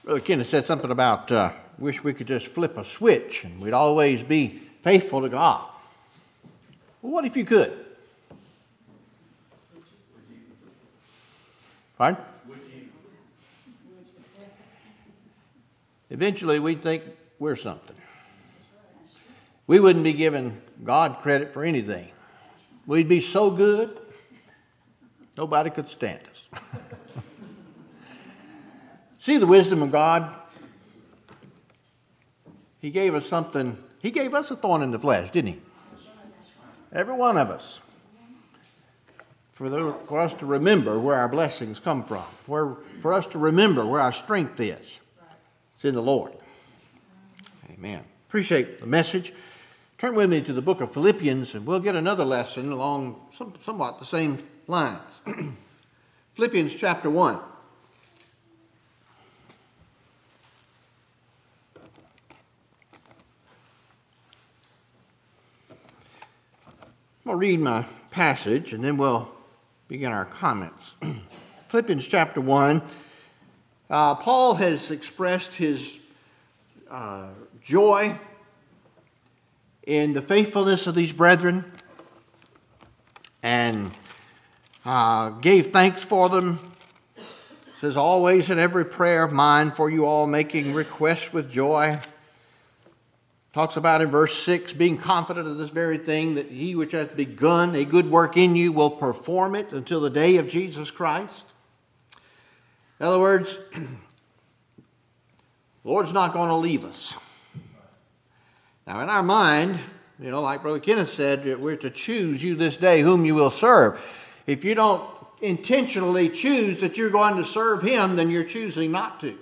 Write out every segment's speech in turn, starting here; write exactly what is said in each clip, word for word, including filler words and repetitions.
Brother Kenneth said something about, uh, wish we could just flip a switch and we'd always be faithful to God. Well, what if you could? Pardon? Eventually we'd think we're something. We wouldn't be giving God credit for anything. We'd be so good, nobody could stand us. See the wisdom of God? He gave us something. He gave us a thorn in the flesh, didn't he? Every one of us. For, the, for us to remember where our blessings come from. Where, for us to remember where our strength is. It's in the Lord. Amen. Appreciate the message. Turn with me to the book of Philippians and we'll get another lesson along some, somewhat the same lines. Philippians chapter one. I'll read my passage and then we'll begin our comments. Philippians chapter one. Uh, Paul has expressed his uh, joy in the faithfulness of these brethren and uh, gave thanks for them. Says, always in every prayer of mine for you all making requests with joy. Talks about in verse six, being confident of this very thing, that he which hath begun a good work in you will perform it until the day of Jesus Christ. In other words, the Lord's not going to leave us. Now, in our mind, you know, like Brother Kenneth said, we're to choose you this day whom you will serve. If you don't intentionally choose that you're going to serve him, then you're choosing not to.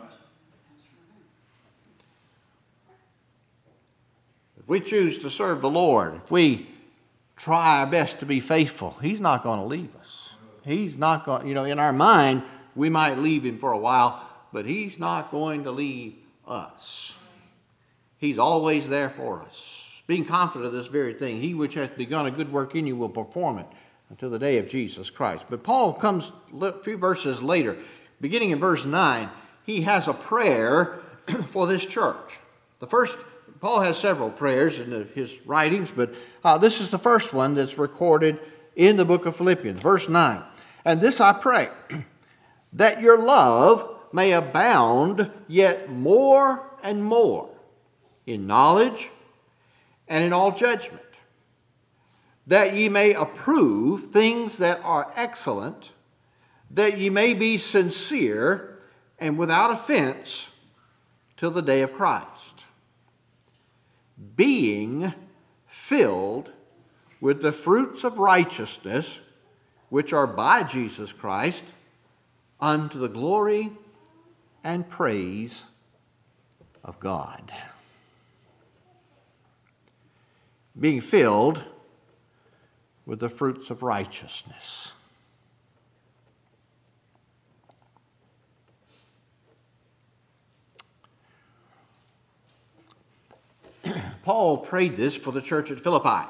If we choose to serve the Lord, if we try our best to be faithful, he's not going to leave us. He's not going, you know, in our mind, we might leave him for a while, but he's not going to leave us. He's always there for us. Being confident of this very thing, he which hath begun a good work in you will perform it until the day of Jesus Christ. But Paul comes a few verses later, beginning in verse nine, he has a prayer for this church. The first, Paul has several prayers in the, his writings, but uh, this is the first one that's recorded in the book of Philippians, verse nine. And this I pray, that your love may abound yet more and more in knowledge and in all judgment, that ye may approve things that are excellent, that ye may be sincere and without offense till the day of Christ, being filled with the fruits of righteousness, which are by Jesus Christ, unto the glory and praise of God. Being filled with the fruits of righteousness. Paul prayed this for the church at Philippi.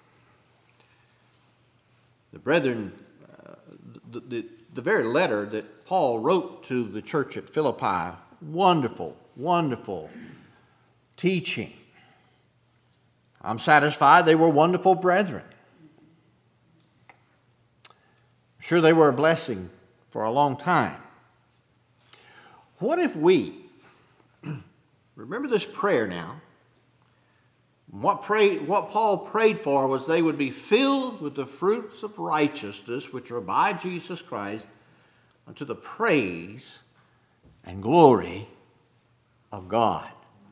The brethren, uh, the, the, the very letter that Paul wrote to the church at Philippi, wonderful, wonderful teaching. I'm satisfied they were wonderful brethren. I'm sure they were a blessing for a long time. What if we, remember this prayer now, what, pray, what Paul prayed for was they would be filled with the fruits of righteousness, which are by Jesus Christ, unto the praise and glory of God.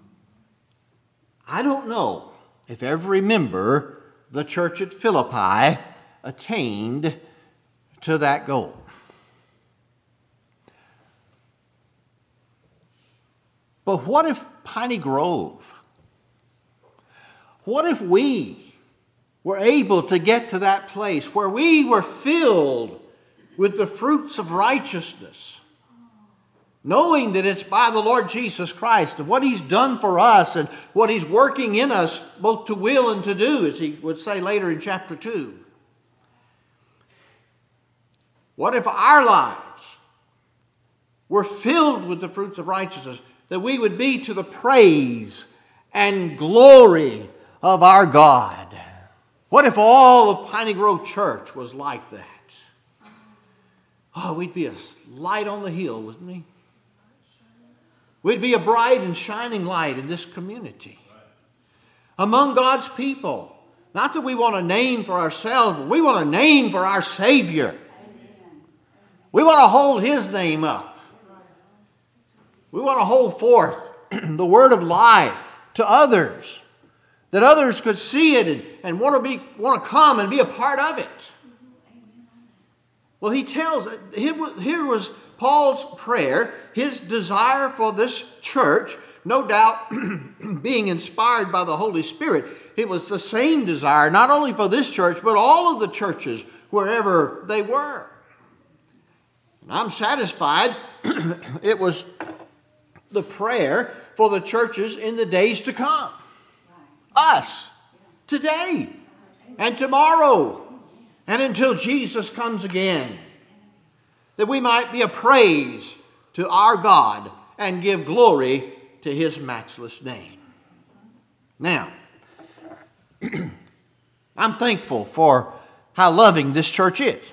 I don't know if every member of the church at Philippi attained to that goal. But what if Piney Grove, what if we were able to get to that place where we were filled with the fruits of righteousness, knowing that it's by the Lord Jesus Christ and what he's done for us and what he's working in us both to will and to do, as he would say later in chapter two. What if our lives were filled with the fruits of righteousness, that we would be to the praise and glory of our God. What if all of Piney Grove Church was like that? Oh, we'd be a light on the hill, wouldn't we? We'd be a bright and shining light in this community. Among God's people. Not that we want a name for ourselves, but we want a name for our Savior. We want to hold His name up. We want to hold forth the word of life to others, that others could see it and, and want to be want to come and be a part of it. Well, he tells, here was, here was Paul's prayer, his desire for this church, no doubt being inspired by the Holy Spirit. It was the same desire, not only for this church, but all of the churches wherever they were. And I'm satisfied it was the prayer for the churches in the days to come. Us, today, and tomorrow, and until Jesus comes again. That we might be a praise to our God and give glory to His matchless name. Now, I'm thankful for how loving this church is.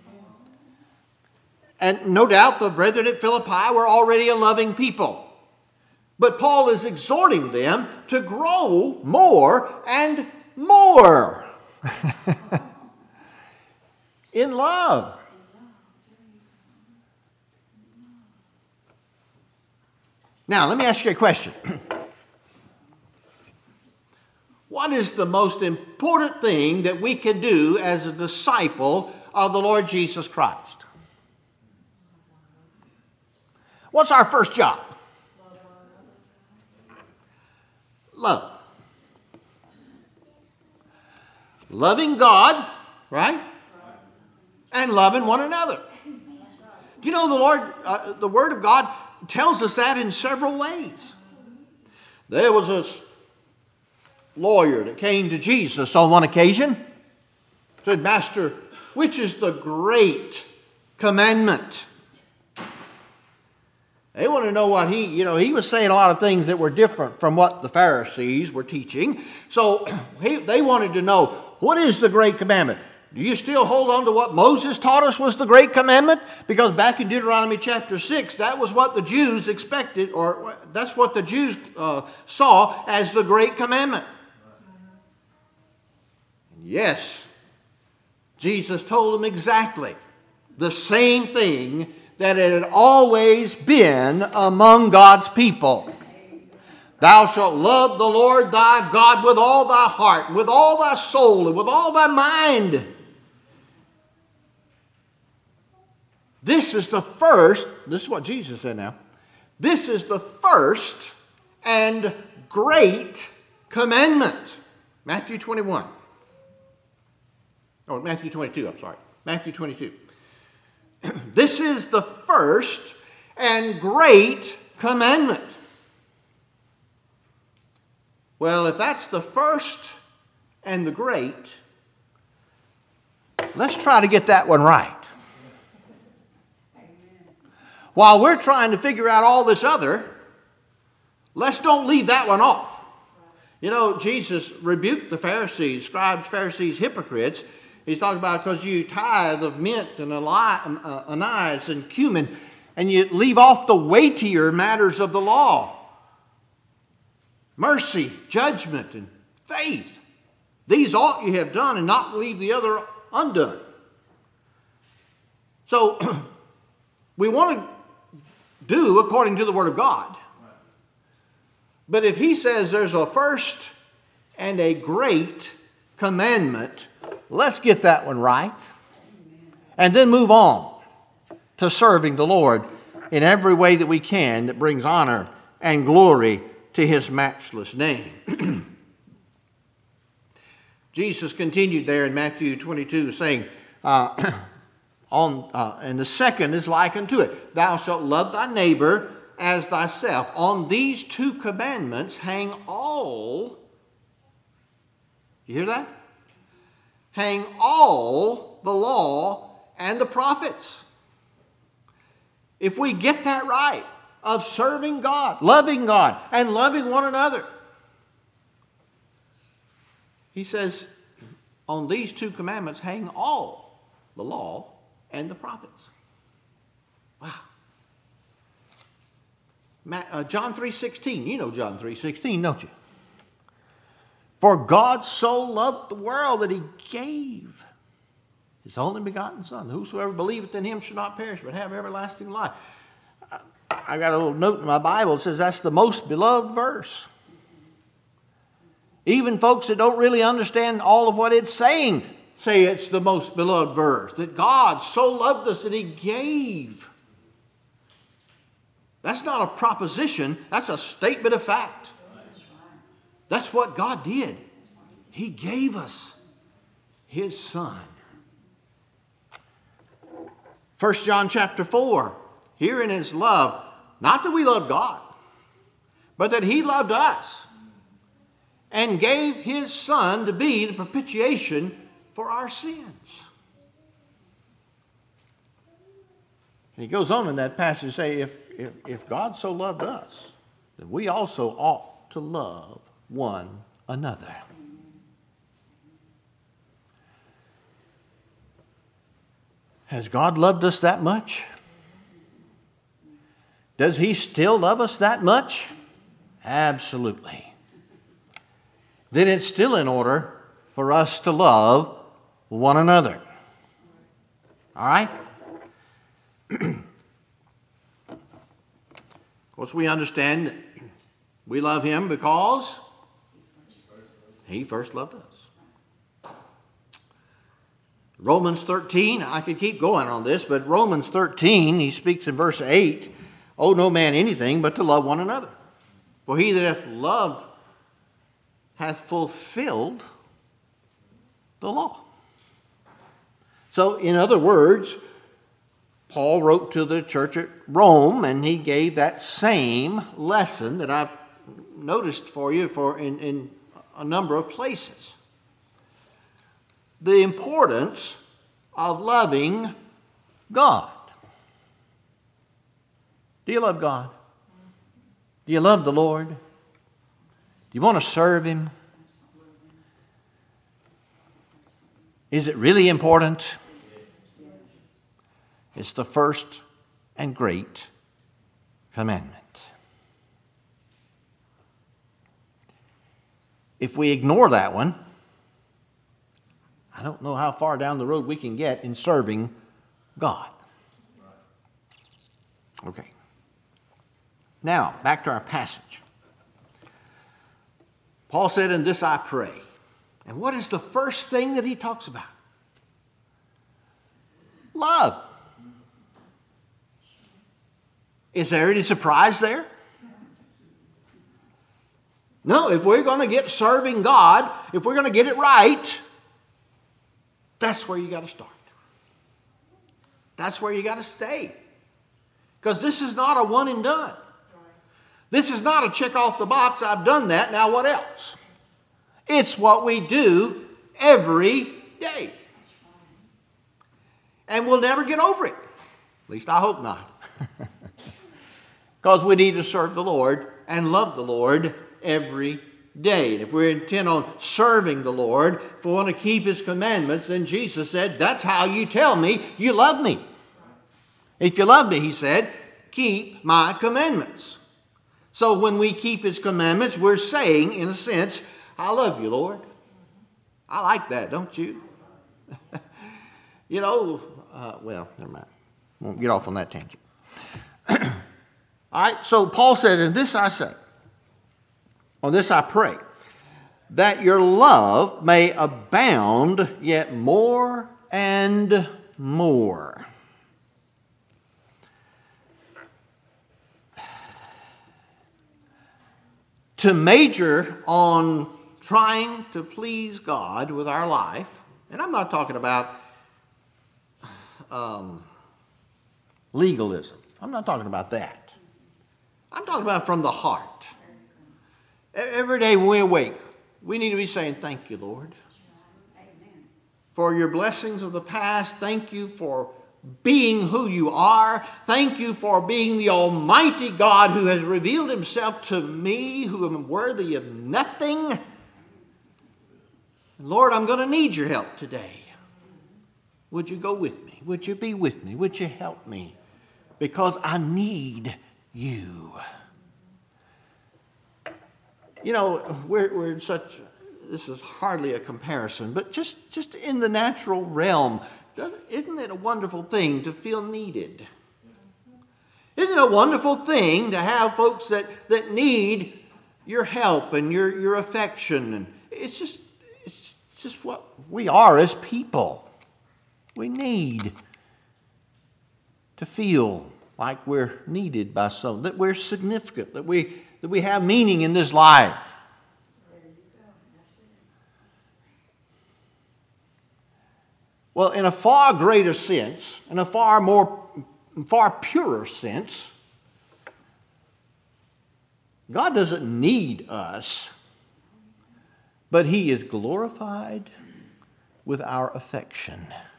And no doubt the brethren at Philippi were already a loving people. But Paul is exhorting them to grow more and more in love. Now, let me ask you a question. What is the most important thing that we can do as a disciple of the Lord Jesus Christ? What's our first job? Love. Loving God, right? And loving one another. Do you know the Lord, uh, the Word of God tells us that in several ways. There was a lawyer that came to Jesus on one occasion. Said, Master, which is the great commandment? They want to know what he, you know, he was saying a lot of things that were different from what the Pharisees were teaching. So he, they wanted to know, what is the great commandment? Do you still hold on to what Moses taught us was the great commandment? Because back in Deuteronomy chapter six, that was what the Jews expected, or that's what the Jews uh, saw as the great commandment. Yes, Jesus told them exactly the same thing that it had always been among God's people. Thou shalt love the Lord thy God with all thy heart, with all thy soul, and with all thy mind. This is the first, this is what Jesus said now. This is the first and great commandment. Matthew twenty-one. Oh, Matthew twenty-two, I'm sorry. Matthew twenty-two. This is the first and great commandment. Well, if that's the first and the great, let's try to get that one right. While we're trying to figure out all this other, let's don't leave that one off. You know, Jesus rebuked the Pharisees, scribes, Pharisees, hypocrites. He's talking about because you tithe of mint and anise and cumin, and you leave off the weightier matters of the law. Mercy, judgment, and faith. These ought you have done, and not leave the other undone. So, we want to do according to the Word of God. But if he says there's a first and a great commandment, let's get that one right. And then move on to serving the Lord in every way that we can that brings honor and glory to His matchless name. Jesus continued there in Matthew twenty-two saying, uh, on, uh, and the second is like unto it. Thou shalt love thy neighbor as thyself. On these two commandments hang all, you hear that? Hang all the law and the prophets. if we get that right of serving God, loving God, and loving one another, he says, on these two commandments hang all the law and the prophets. Wow. Uh, John three sixteen. You know John three sixteen, don't you? For God so loved the world that he gave his only begotten Son. Whosoever believeth in him shall not perish, but have everlasting life. I, I got a little note in my Bible that says that's the most beloved verse. Even folks that don't really understand all of what it's saying say it's the most beloved verse. That God so loved us that he gave. That's not a proposition. That's a statement of fact. That's what God did. He gave us his Son. First John chapter four. Herein is love. Not that we love God, but that he loved us and gave his Son to be the propitiation for our sins. And he goes on in that passage to say, if, if, if God so loved us, then we also ought to love one another. Has God loved us that much? Does he still love us that much? Absolutely. Then it's still in order for us to love one another. All right? Of course, we understand we love him because he first loved us. Romans thirteen, I could keep going on this, but Romans thirteen, he speaks in verse eight, owe no man anything but to love one another. For he that hath loved hath fulfilled the law. So, in other words, Paul wrote to the church at Rome, and he gave that same lesson that I've noticed for you for in, in a number of places. The importance of loving God. Do you love God? Do you love the Lord? Do you want to serve him? Is it really important? It's the first and great commandment. If we ignore that one, I don't know how far down the road we can get in serving God. Okay. Now, back to our passage. Paul said, "In this I pray." And what is the first thing that he talks about? Love. Is there any surprise there? No, if we're going to get serving God, if we're going to get it right, that's where you got to start. That's where you got to stay. Because this is not a one and done. This is not a check off the box, I've done that, now what else? It's what we do every day. And we'll never get over it. At least I hope not. Because we need to serve the Lord and love the Lord every day. And if we're intent on serving the Lord, if we want to keep his commandments, then Jesus said, that's how you tell me you love me. If you love me, he said, keep my commandments. So when we keep his commandments, we're saying, in a sense, I love you, Lord. I like that, don't you? You know, uh, well, never mind. Won't get off on that tangent. All right, so Paul said, and this I say, on this I pray, that your love may abound yet more and more. To major on trying to please God with our life, and I'm not talking about um, legalism. I'm not talking about that. I'm talking about from the heart. Every day when we awake, we need to be saying, thank you, Lord. Amen. For your blessings of the past, thank you for being who you are. Thank you for being the Almighty God who has revealed himself to me, who am worthy of nothing. Lord, I'm going to need your help today. Would you go with me? Would you be with me? Would you help me? Because I need you. You know, we're, we're in such, this is hardly a comparison, but just, just in the natural realm, isn't it a wonderful thing to feel needed? Isn't it a wonderful thing to have folks that, that need your help and your, your affection? And it's just, it's just what we are as people. We need to feel like we're needed by someone, that we're significant, that we, that we have meaning in this life. Well, in a far greater sense, in a far more, far purer sense, God doesn't need us, but he is glorified with our affection.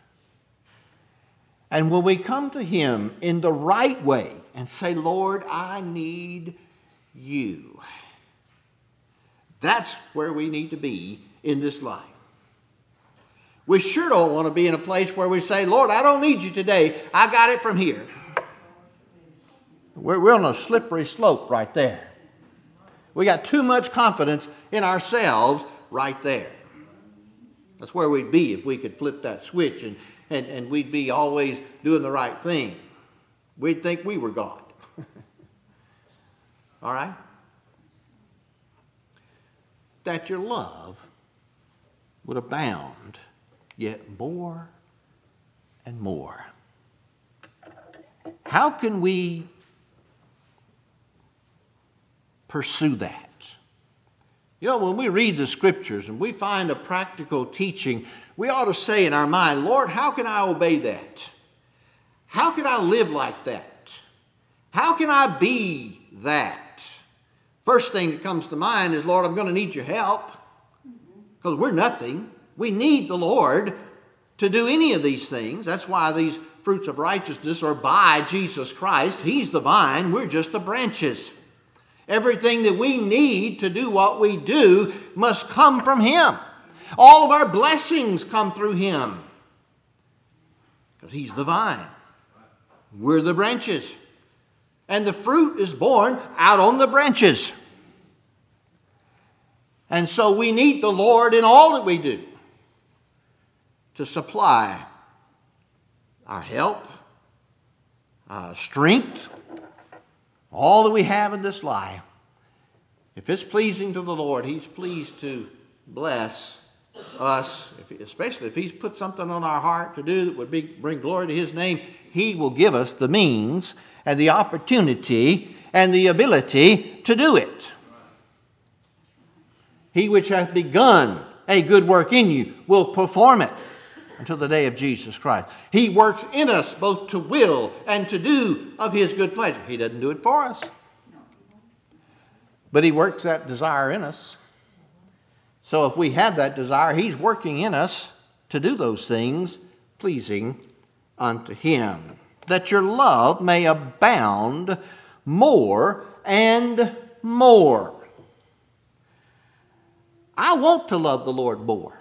And when we come to him in the right way and say, Lord, I need you, that's where we need to be in this life. We sure don't want to be in a place where we say, Lord, I don't need you today. I got it from here. We're, we're on a slippery slope right there. We got too much confidence in ourselves right there. That's where we'd be if we could flip that switch and, and, and we'd be always doing the right thing. We'd think we were God. All right? That your love would abound yet more and more. How can we pursue that? You know, when we read the scriptures and we find a practical teaching, we ought to say in our mind, Lord, how can I obey that? How can I live like that? How can I be that? First thing that comes to mind is, Lord, I'm going to need your help because we're nothing. We need the Lord to do any of these things. That's why these fruits of righteousness are by Jesus Christ. He's the vine. We're just the branches. Everything that we need to do what we do must come from him. All of our blessings come through him because he's the vine. We're the branches. And the fruit is born out on the branches. And so we need the Lord in all that we do to supply our help, our strength, all that we have in this life. If it's pleasing to the Lord, he's pleased to bless us, if, especially if he's put something on our heart to do that would be, bring glory to his name. He will give us the means and the opportunity and the ability to do it. He which hath begun a good work in you will perform it until the day of Jesus Christ. He works in us both to will and to do of his good pleasure. He doesn't do it for us, but he works that desire in us. So if we have that desire, he's working in us to do those things pleasing unto him, that your love may abound more and more. I want to love the Lord more.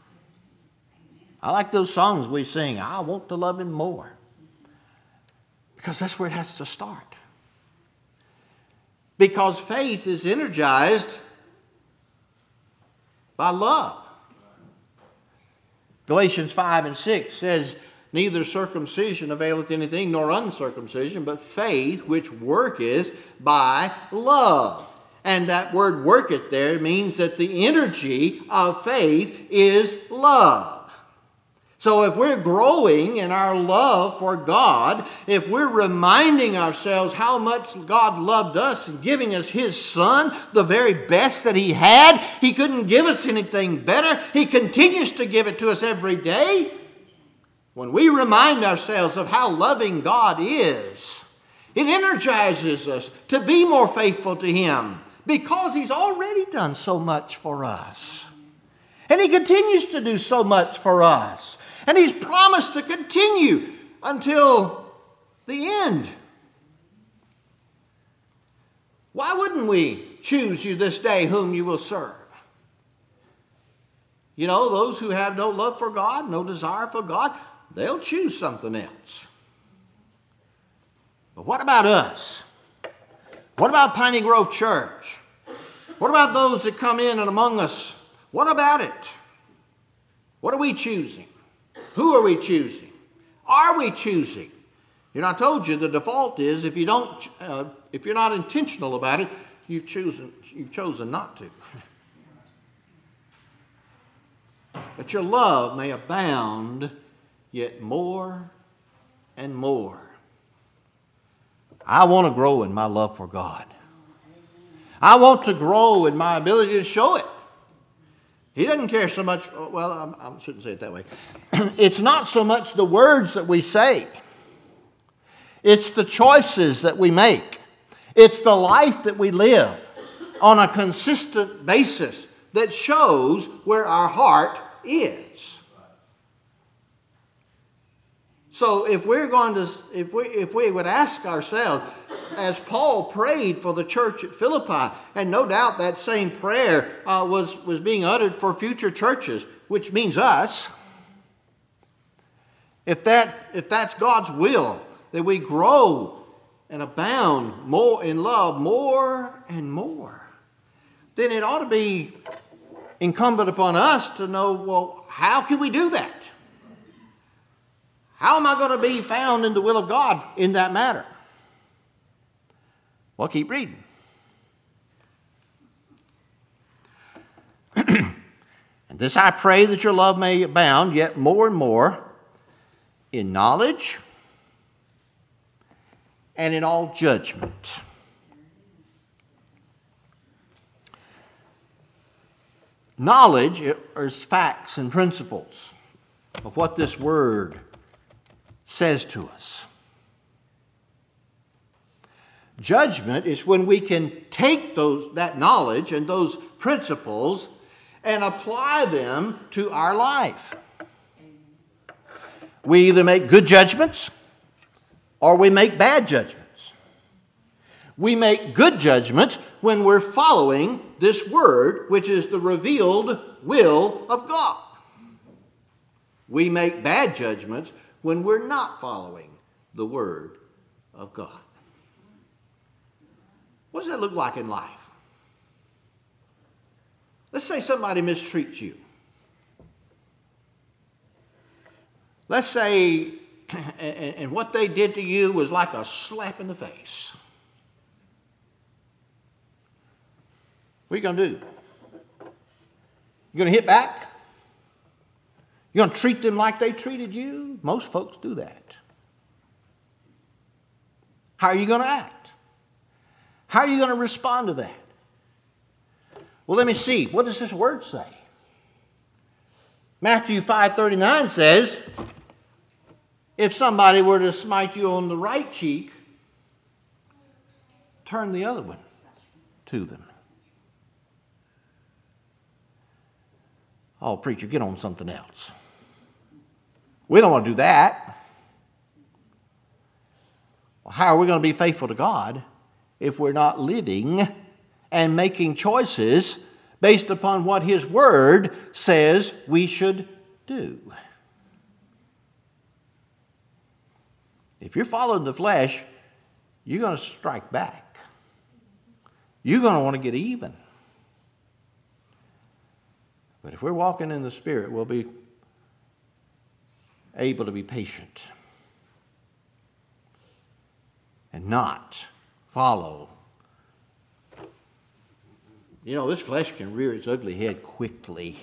I like those songs we sing, I want to love him more. Because that's where it has to start. Because faith is energized by love. Galatians five and six says, neither circumcision availeth anything, nor uncircumcision, but faith which worketh by love. And that word worketh there means that the energy of faith is love. So if we're growing in our love for God, if we're reminding ourselves how much God loved us and giving us his Son, the very best that he had, he couldn't give us anything better. He continues to give it to us every day. When we remind ourselves of how loving God is, it energizes us to be more faithful to him because he's already done so much for us. And he continues to do so much for us. And he's promised to continue until the end. Why wouldn't we choose you this day whom you will serve? You know, those who have no love for God, no desire for God, they'll choose something else. But what about us? What about Piney Grove Church? What about those that come in and among us? What about it? What are we choosing? Who are we choosing? Are we choosing? You know, I told you the default is if you don't, uh, if you're not intentional about it, you've chosen, you've chosen not to. That your love may abound yet more and more. I want to grow in my love for God. I want to grow in my ability to show it. He doesn't care so much, well, I shouldn't say it that way. It's not so much the words that we say. It's the choices that we make. It's the life that we live on a consistent basis that shows where our heart is. So if we're going to, if we if we would ask ourselves, as Paul prayed for the church at Philippi, and no doubt that same prayer uh, was was being uttered for future churches, which means us. If that if that's God's will, that we grow and abound more in love, more and more, then it ought to be incumbent upon us to know, well, how can we do that? How am I going to be found in the will of God in that matter? Well, keep reading. And this I pray, that your love may abound yet more and more in knowledge and in all judgment. Knowledge is facts and principles of what this word says to us. Judgment is when we can take those that knowledge and those principles and apply them to our life. We either make good judgments or we make bad judgments. We make good judgments when we're following this word, which is the revealed will of God. We make bad judgments when we're not following the word of God. What does that look like in life? Let's say somebody mistreats you. Let's say, and, and what they did to you was like a slap in the face. What are you going to do? You going to hit back? You going to treat them like they treated you? Most folks do that. How are you going to act? How are you going to respond to that? Well, let me see. What does this word say? Matthew five thirty-nine says, if somebody were to smite you on the right cheek, turn the other one to them. Oh, preacher, get on something else. We don't want to do that. Well, how are we going to be faithful to God if we're not living and making choices based upon what His Word says we should do? If you're following the flesh, you're going to strike back. You're going to want to get even. But if we're walking in the Spirit, we'll be able to be patient and not follow. You know, this flesh can rear its ugly head quickly.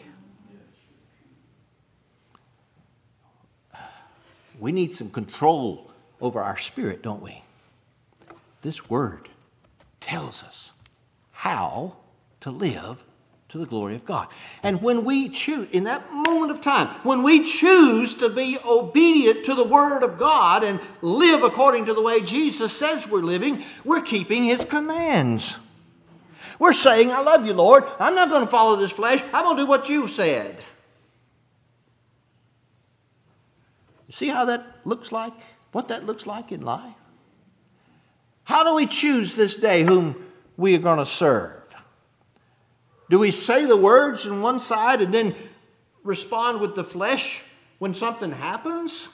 We need some control over our spirit, don't we? This word tells us how to live to the glory of God. And when we choose, in that moment of time, when we choose to be obedient to the Word of God and live according to the way Jesus says we're living, we're keeping His commands. We're saying, I love you, Lord. I'm not going to follow this flesh. I'm going to do what you said. See how that looks like? What that looks like in life? How do we choose this day whom we are going to serve? Do we say the words on one side and then respond with the flesh when something happens?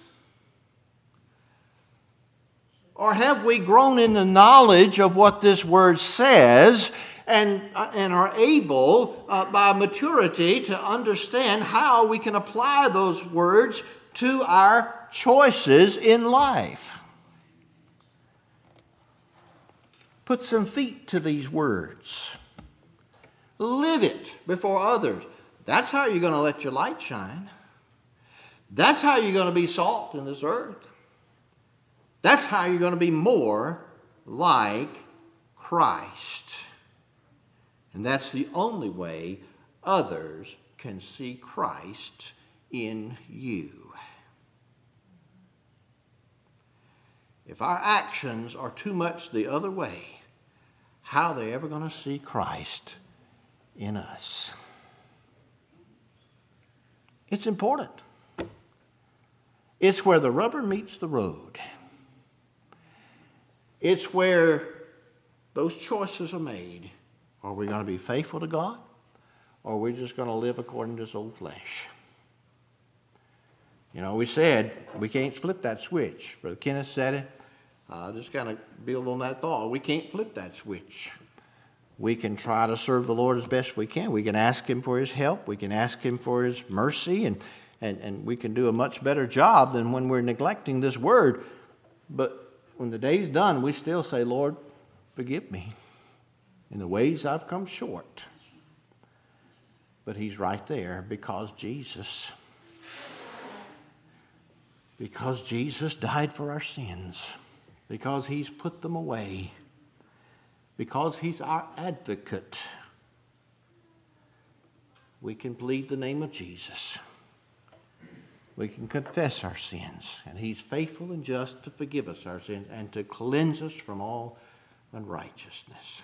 Or have we grown in the knowledge of what this word says and, uh, and are able, uh, by maturity, to understand how we can apply those words to our choices in life? Put some feet to these words. Live it before others. That's how you're going to let your light shine. That's how you're going to be salt in this earth. That's how you're going to be more like Christ. And that's the only way others can see Christ in you. If our actions are too much the other way, how are they ever going to see Christ in us? It's important. It's where the rubber meets the road. It's where those choices are made. Are we going to be faithful to God, or are we just going to live according to this old flesh? You know, we said we can't flip that switch. Brother Kenneth said it. Uh, just kind of build on that thought. We can't flip that switch. We can try to serve the Lord as best we can. We can ask Him for His help. We can ask Him for His mercy, and, and, and we can do a much better job than when we're neglecting this word. But when the day's done, we still say, Lord, forgive me in the ways I've come short. But He's right there because Jesus, because Jesus died for our sins, because He's put them away, because He's our advocate. We can plead the name of Jesus. We can confess our sins, and He's faithful and just to forgive us our sins and to cleanse us from all unrighteousness.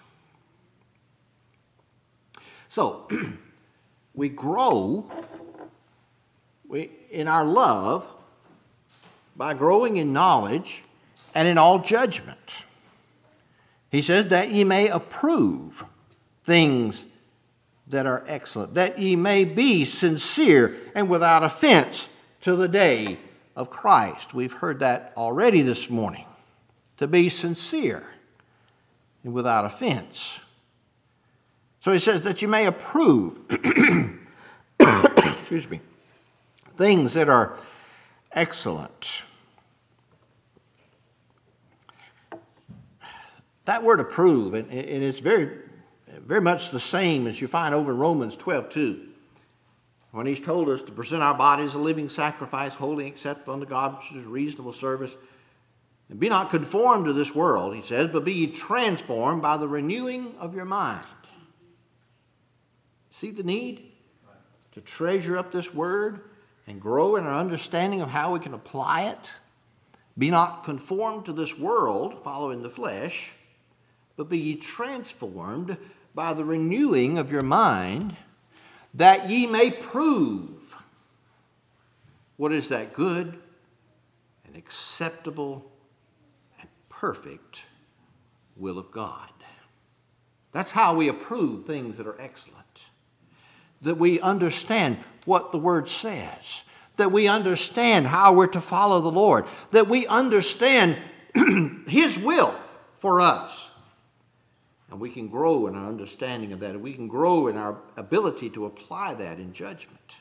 So, we grow we, in our love by growing in knowledge and in all judgment. He says that ye may approve things that are excellent, that ye may be sincere and without offense to the day of Christ. We've heard that already this morning. To be sincere and without offense. So he says that you may approve, excuse me, things that are excellent. That word approve, and, and it's very, very much the same as you find over in Romans twelve two. When he's told us to present our bodies a living sacrifice, holy and acceptable unto God, which is reasonable service. And be not conformed to this world, he says, but be ye transformed by the renewing of your mind. See the need to treasure up this word and grow in our understanding of how we can apply it? Be not conformed to this world, following the flesh, but be ye transformed by the renewing of your mind, that ye may prove what is that good and acceptable and perfect will of God. That's how we approve things that are excellent. That we understand what the Word says. That we understand how we're to follow the Lord. That we understand His will for us. And we can grow in our understanding of that. And we can grow in our ability to apply that in judgment.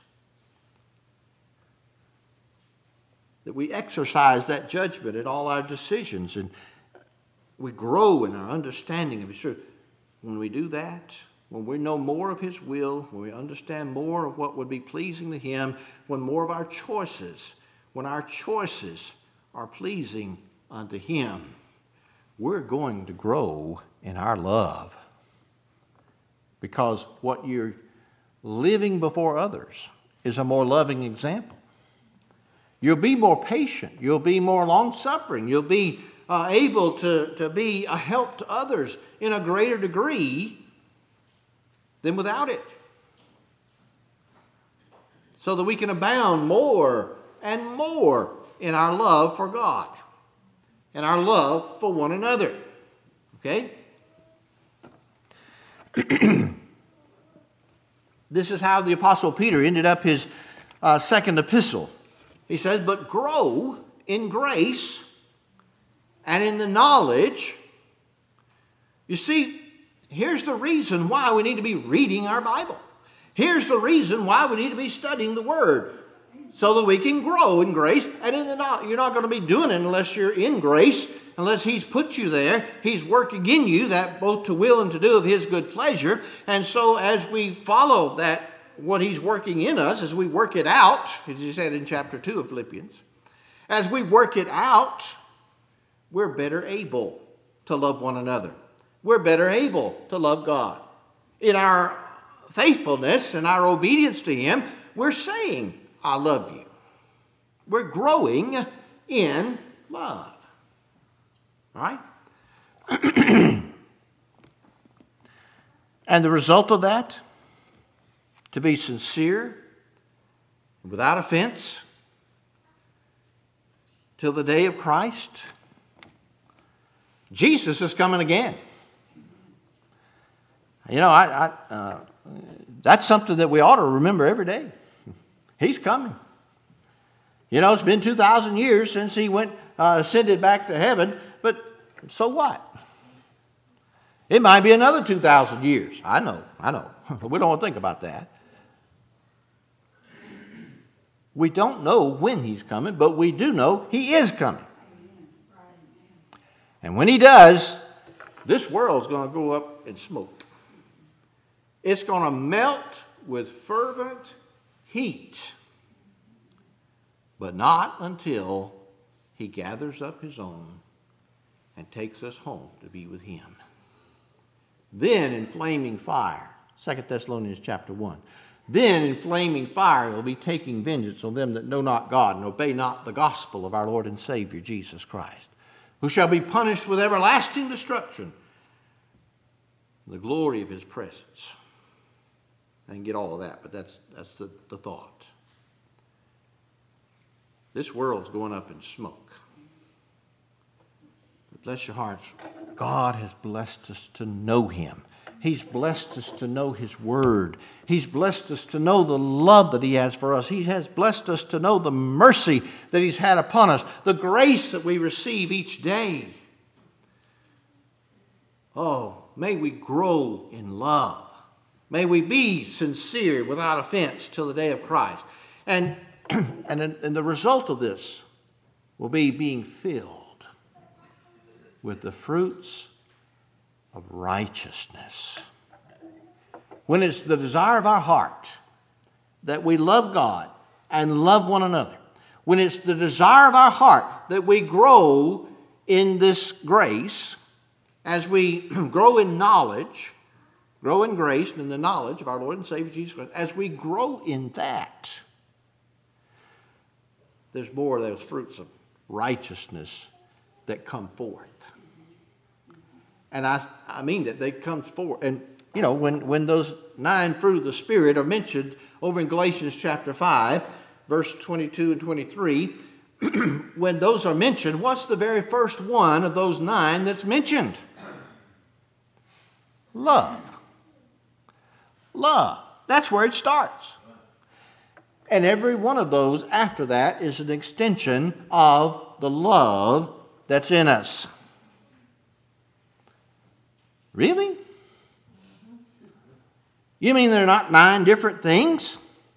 That we exercise that judgment in all our decisions. And we grow in our understanding of His truth. When we do that, when we know more of His will, when we understand more of what would be pleasing to Him, when more of our choices, when our choices are pleasing unto Him, we're going to grow in our love. Because what you're living before others is a more loving example. You'll be more patient. You'll be more long-suffering. You'll be uh, able to, to be a help to others in a greater degree than without it. So that we can abound more and more in our love for God and our love for one another. Okay? This is how the Apostle Peter ended up his uh, second epistle. He says, but grow in grace and in the knowledge. You see, here's the reason why we need to be reading our Bible. Here's the reason why we need to be studying the Word, so that we can grow in grace and in the knowledge. You're not going to be doing it unless you're in grace, unless He's put you there. He's working in you that both to will and to do of His good pleasure. And so as we follow that, what He's working in us, as we work it out, as He said in chapter two of Philippians, as we work it out, we're better able to love one another. We're better able to love God. In our faithfulness and our obedience to Him, we're saying, I love you. We're growing in love. All right? And the result of that, to be sincere, without offense, till the day of Christ. Jesus is coming again. You know, I, I, uh, that's something that we ought to remember every day. He's coming. You know, it's been two thousand years since He went, uh, ascended back to heaven, but so what? It might be another two thousand years. I know, I know. We don't want to think about that. We don't know when He's coming, but we do know He is coming. And when He does, this world's going to go up in smoke. It's going to melt with fervent heat, but not until He gathers up His own and takes us home to be with Him. Then in flaming fire, Second Thessalonians chapter one, then in flaming fire He'll be taking vengeance on them that know not God and obey not the gospel of our Lord and Savior Jesus Christ, who shall be punished with everlasting destruction, the glory of His presence. I didn't get all of that, but that's, that's the, the thought. This world's going up in smoke. But bless your hearts. God has blessed us to know Him. He's blessed us to know His Word. He's blessed us to know the love that He has for us. He has blessed us to know the mercy that He's had upon us, the grace that we receive each day. Oh, may we grow in love. May we be sincere without offense till the day of Christ. And, and, and the result of this will be being filled with the fruits of righteousness. When it's the desire of our heart that we love God and love one another, when it's the desire of our heart that we grow in this grace, as we grow in knowledge, grow in grace and in the knowledge of our Lord and Savior Jesus Christ, as we grow in that, there's more of those fruits of righteousness that come forth. And I, I mean that they come forth. And, you know, when, when those nine fruit of the Spirit are mentioned over in Galatians chapter five, verse twenty-two and twenty-three, when those are mentioned, what's the very first one of those nine that's mentioned? Love. Love. That's where it starts. And every one of those after that is an extension of the love that's in us. Really? You mean there are not nine different things?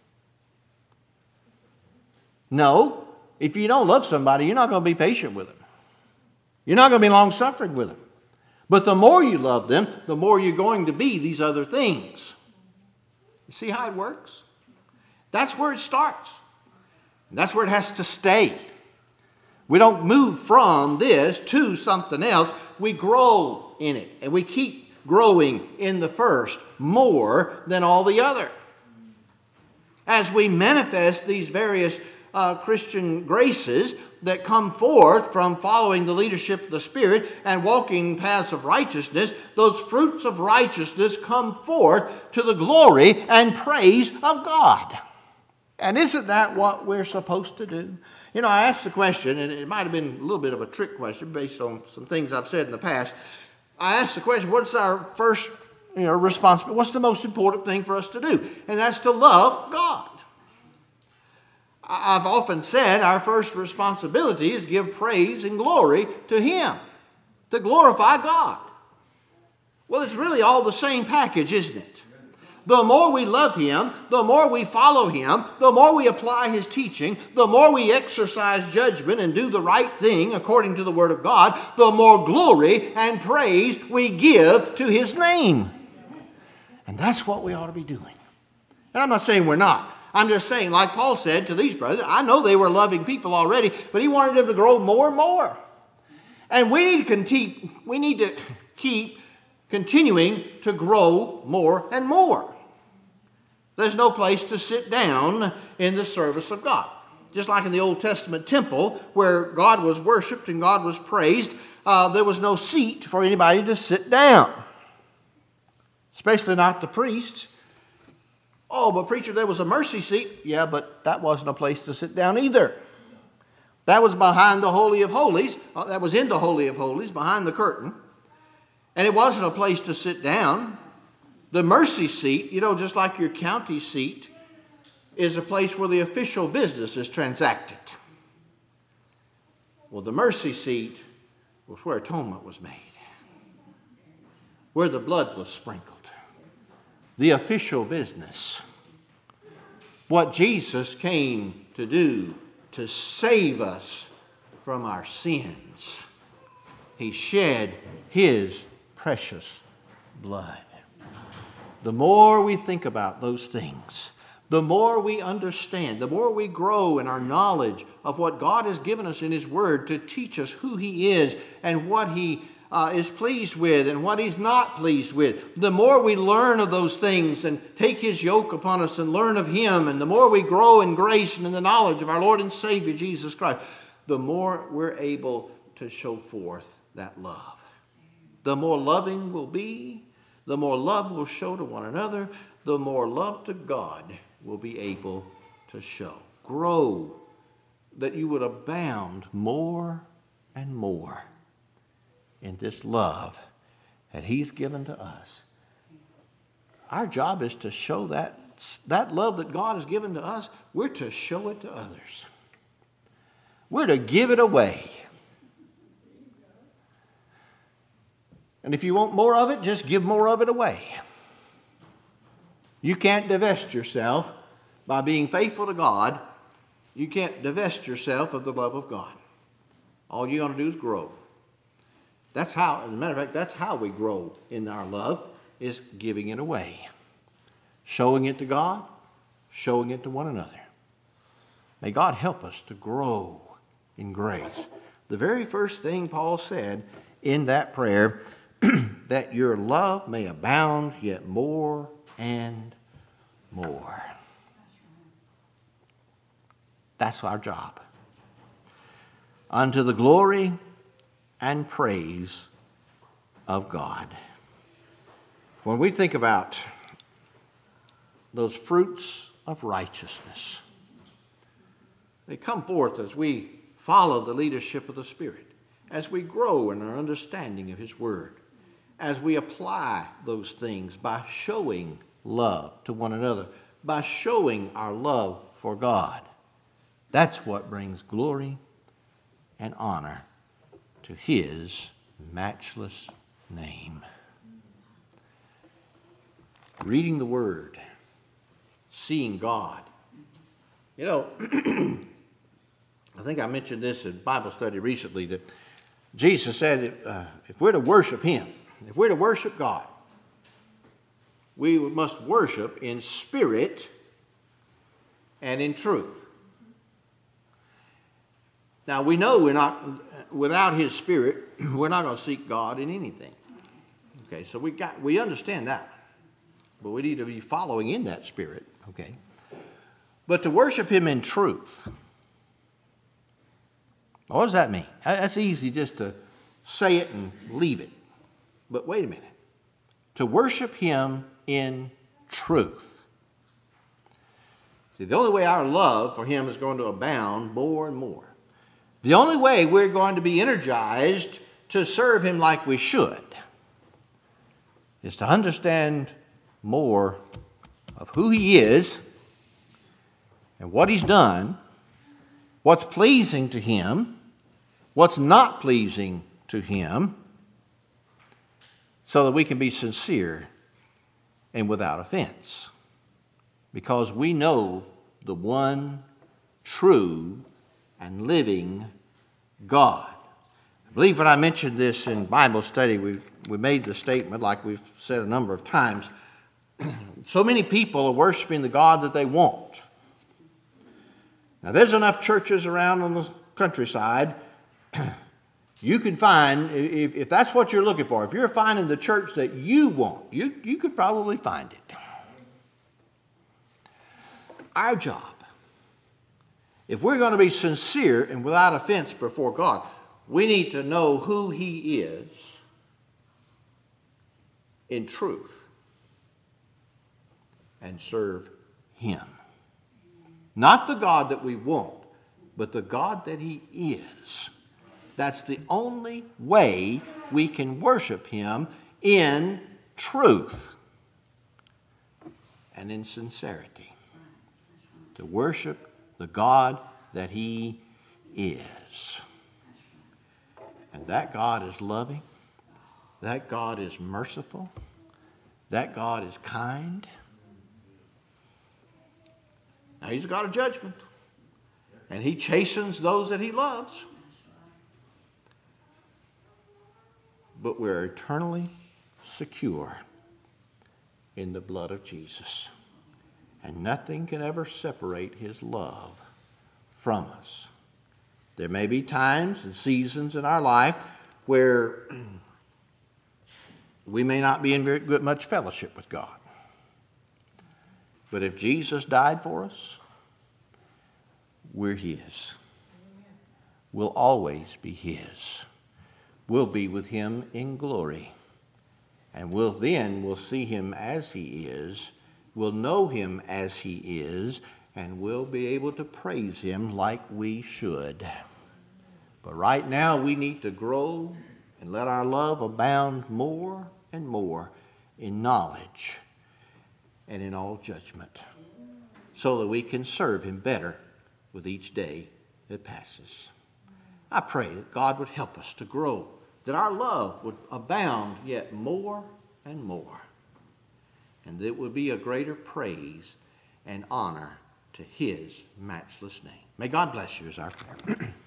No. If you don't love somebody, you're not going to be patient with them. You're not going to be long-suffering with them. But the more you love them, the more you're going to be these other things. You see how it works? That's where it starts. And that's where it has to stay. We don't move from this to something else. We grow in it. And we keep growing in the first more than all the other. As we manifest these various uh, Christian graces that come forth from following the leadership of the Spirit and walking paths of righteousness, those fruits of righteousness come forth to the glory and praise of God. And isn't that what we're supposed to do? You know, I asked the question, and it might have been a little bit of a trick question based on some things I've said in the past. I asked the question, what's our first, you know, responsibility? What's the most important thing for us to do? And that's to love God. I've often said our first responsibility is give praise and glory to Him, to glorify God. Well, it's really all the same package, isn't it? The more we love Him, the more we follow Him, the more we apply His teaching, the more we exercise judgment and do the right thing according to the Word of God, the more glory and praise we give to His name. And that's what we ought to be doing. And I'm not saying we're not. I'm just saying, like Paul said to these brothers, I know they were loving people already, but he wanted them to grow more and more. And we need to continue, we need to keep continuing to grow more and more. There's no place to sit down in the service of God. Just like in the Old Testament temple where God was worshiped and God was praised, uh, there was no seat for anybody to sit down. Especially not the priests. Oh, but preacher, there was a mercy seat. Yeah, but that wasn't a place to sit down either. That was behind the Holy of Holies. Uh, that was in the Holy of Holies, behind the curtain. And it wasn't a place to sit down. The mercy seat, you know, just like your county seat, is a place where the official business is transacted. Well, the mercy seat was where atonement was made, where the blood was sprinkled. The official business. What Jesus came to do to save us from our sins. He shed His precious blood. The more we think about those things, the more we understand, the more we grow in our knowledge of what God has given us in His Word to teach us who He is and what He Uh, is pleased with and what He's not pleased with. The more we learn of those things and take His yoke upon us and learn of Him, and the more we grow in grace and in the knowledge of our Lord and Savior Jesus Christ, the more we're able to show forth that love. The more loving we'll be, the more love we'll show to one another, the more love to God we'll be able to show. Grow that you would abound more and more in this love that He's given to us. Our job is to show that, that love that God has given to us, we're to show it to others. We're to give it away. And if you want more of it, just give more of it away. You can't divest yourself by being faithful to God. You can't divest yourself of the love of God. All you're going to do is grow. That's how, as a matter of fact, that's how we grow in our love, is giving it away. Showing it to God, showing it to one another. May God help us to grow in grace. The very first thing Paul said in that prayer, that your love may abound yet more and more. That's our job. Unto the glory and praise of God. When we think about those fruits of righteousness, they come forth as we follow the leadership of the Spirit, as we grow in our understanding of His Word, as we apply those things by showing love to one another, by showing our love for God. That's what brings glory and honor to His matchless name. Reading the Word, seeing God. You know, I think I mentioned this in Bible study recently, that Jesus said uh, if we're to worship Him, if we're to worship God, we must worship in spirit and in truth. Now, we know we're not, without His Spirit, we're not going to seek God in anything. Okay, so we got, we understand that. But we need to be following in that Spirit, okay? But to worship Him in truth, what does that mean? That's easy just to say it and leave it. But wait a minute. To worship Him in truth. See, the only way our love for him is going to abound more and more, the only way we're going to be energized to serve him like we should, is to understand more of who he is and what he's done, what's pleasing to him, what's not pleasing to him, so that we can be sincere and without offense. Because we know the one true and living God. I believe when I mentioned this in Bible study, we we made the statement, like we've said a number of times, so many people are worshiping the God that they want. Now, there's enough churches around on the countryside. You can find, if, if that's what you're looking for, if you're finding the church that you want, you, you could probably find it. Our job, if we're going to be sincere and without offense before God, we need to know who he is in truth and serve him. Not the God that we want, but the God that he is. That's the only way we can worship him in truth and in sincerity. To worship the God that he is. And that God is loving. That God is merciful. That God is kind. Now, he's a God of judgment. And he chastens those that he loves. But we're eternally secure in the blood of Jesus. And nothing can ever separate his love from us. There may be times and seasons in our life where we may not be in very good much fellowship with God. But if Jesus died for us, we're his. We'll always be his. We'll be with him in glory. And we'll then we'll see him as he is. We'll know him as he is. And we'll be able to praise him like we should. But right now we need to grow and let our love abound more and more in knowledge and in all judgment, so that we can serve him better with each day that passes. I pray that God would help us to grow, that our love would abound yet more and more, and that it would be a greater praise and honor to his matchless name. May God bless you as our prayer.